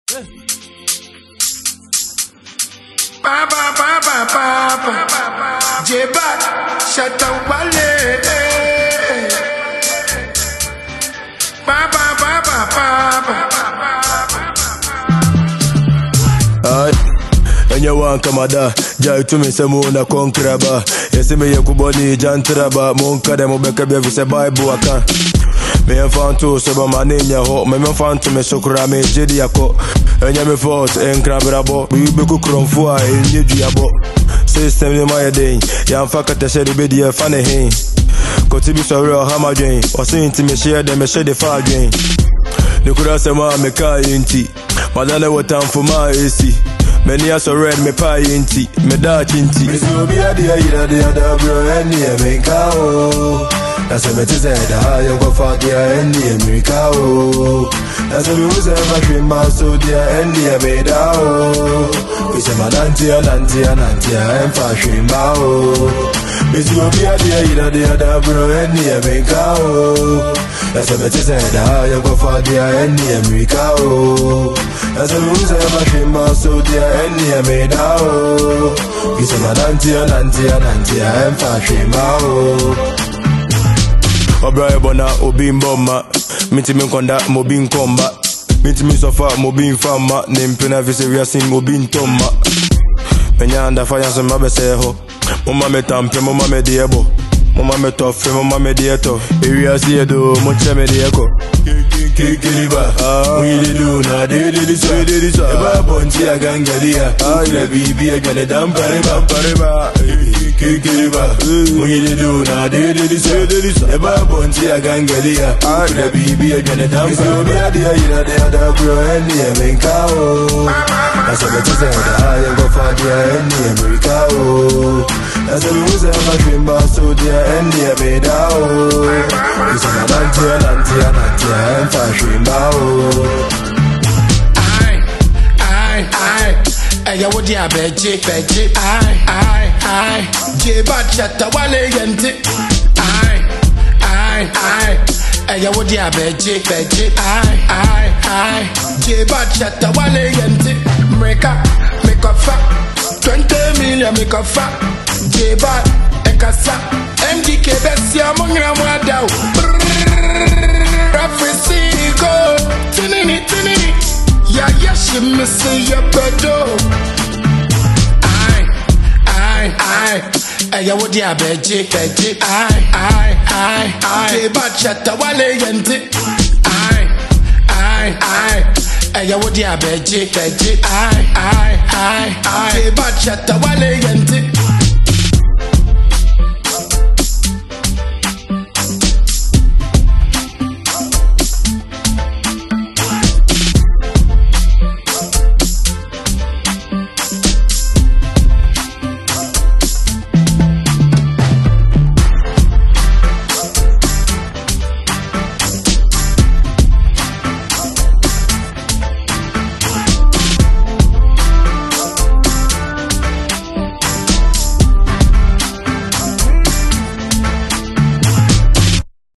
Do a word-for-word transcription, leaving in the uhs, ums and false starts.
Ba ba ba ba ba ba. J-Bad, shut up, Wale. Ba ba ba ba ba ba. Aye. And you want come ada, jai to me se muna konkraba. Yesi me yekuboni jantraba, monka demo beka bevu se Bible aka. Me enfant to so ba manenya ho, me enfant to me sokura me jedi yako. Enya me fort en krabrabo, we be ku kronfo a enye duabo. System ni my day, ya mfaka te shedi be die fane hin. Koti bi so real hammer drain, o se inti me share dem me share the far drain. Ni kura se ma me kai inti, madane wotan for my A C. Many are so red, me pie inti, me dark inti. Me so be a dia ida dia da bro any America o. That's a better say da you go fuck dia any America o. That's a we say my dream man so dia any America o. We say my nantia nantia nantia and fashion ba o. Me so be a dia ida dia da bro any America o. That's a better say da you go fuck dia any America o. That's a we say my dream man so dia any America o. We say my nantia nantia nantia and fashion ba o. Obra ebona obi mboma, minti mi konda mobi nkomba. Minti mi sofa mobi nfama, nempena viseria sin mobi ntoma. Menyanda faya se mabese ho, mama me tampe, mama me diebo. Mama me tofe, mama me dieto. Area siedo, moche me dieko. Kikiriba, we did do na de de this way de this. Eba bonti a gangalia, le bibi a gane dam pareba pareba. Kikiriba, we did do na de de this way de this. Eba bonti a gangalia, le bibi a gane dam pareba. Dia ida dia da bro any America o. That's what you say da I go for dia any America o. That's what we say my dream boss so dia any America o. We say na nantia nantia nantia and fashion ba o. Aye, aye, aye. Eya wo dia beje beje. Aye, aye, aye. J-Bad shatta wale yente. Aye, aye, aye. Eya wo dia beje beje. Aye, aye, aye. J-Bad shatta wale yente. Mreka make a fa twenty million make a fa. J-Bad ekasa M D K besia mongra mwada. Rafisi go tinini tinini. Ya ya she missing your pedo. Aye, aye, aye. Eya wo dia beje beje. Aye, aye, aye, aye. J-Bad shatta wale yente. Aye, aye, aye. Eya wo dia beje beje. Aye, aye, aye, aye. J-Bad shatta wale yente.